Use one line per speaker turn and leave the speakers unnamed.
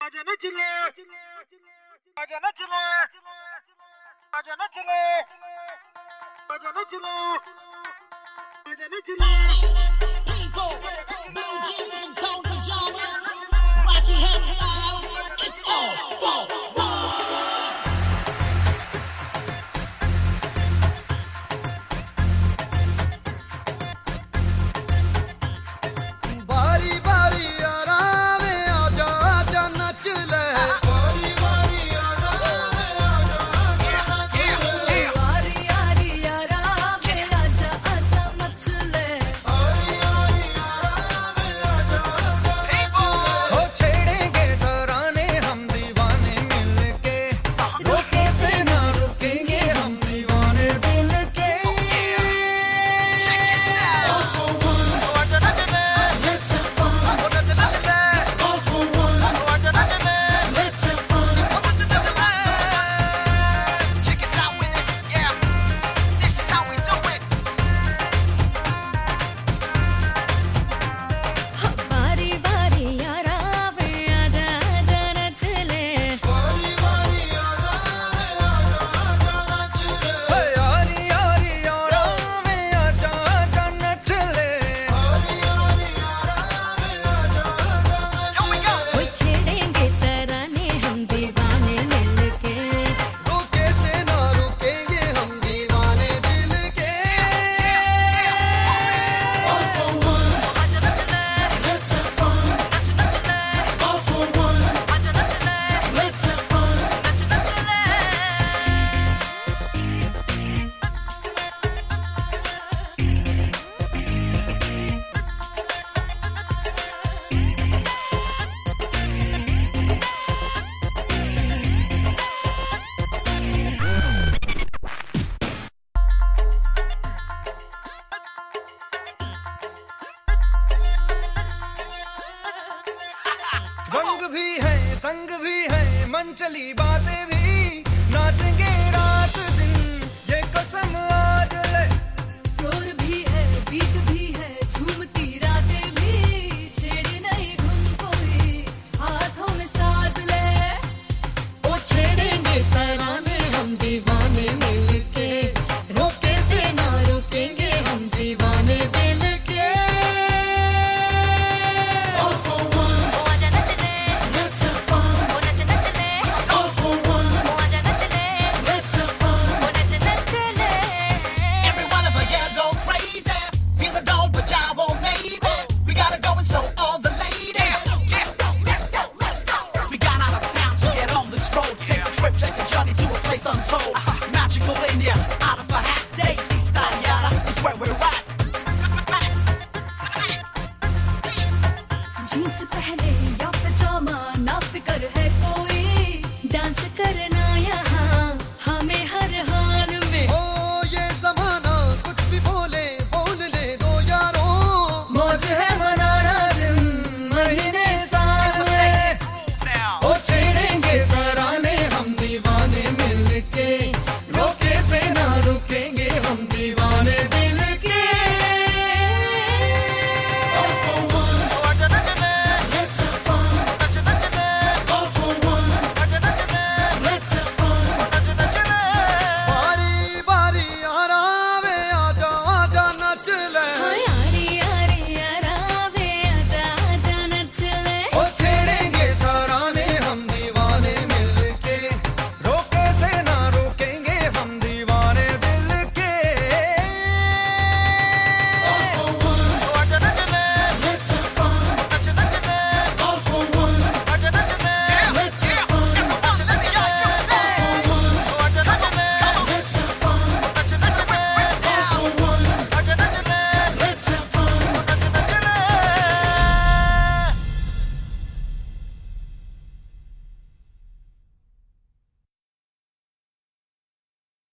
आजा नचले आजा नचले आजा नचले आजा नचले आजा नचले
People, blue jeans and tone pajamas, wacky hairstyles, it's all for one.
बारी बारी आराम आजा आजा नच ले बारी बारी आराम आजा आजा नच ले
यारी यारी आराम आजा आजा नच ले
बारी बारी आराम आजा आजा नच ले
हो छेड़ेंगे तराने हम दीवाने मिलके रोके से ना रुकेंगे हम दीवाने दिल के
आजा नचले
let's have fun
आजा नचले
all for one
आजा नचले
let's have fun
आजा नचले
Check us out with it, yeah. This is how we do it.
बारी बारी आराम आजा आजा नच ले
बारी बारी आराम आजा आजा नच ले
हे यारी यारी आराम आजा आजा नच ले
बारी बारी आराम आजा आजा नच ले
वो छेड़ेंगे तराने हम दीवाने मिलके
रोके से ना रुकेंगे हम दीवाने दिल के
all for one आजा नच ले let's have fun नच नच ले all for one आजा नच ले let's have fun नच नच ले
रंग भी है संग भी है मन चली बातें भी नाचेंगे रात दिन ये कसम आज ले
फ्लोर भी है बीट भी है झूमती रातें भी छेड़े नहीं धुन कोई हाथों में साज ले
ओ छेड़ेंगे तराने हम दीवाने मिलके रोके से ना रुकेंगे हम दीवाने दिल के
all for one आजा नच ले let's have fun ओ नच नच ले all for one आजा नच ले let's have fun ओ नच नच ले
Every one of us, yeah, go crazy. Feel the gold, but y'all won't maybe. We gotta go and so all the ladies. Yeah, let's go, let's go. We got out of town to get on this road. Take a trip, take a journey to a place untold. Magical India, out of a hat. Desi style, yada, is where we're at.
Jeans पहने या पजामा ना फिकर है कोई dance करना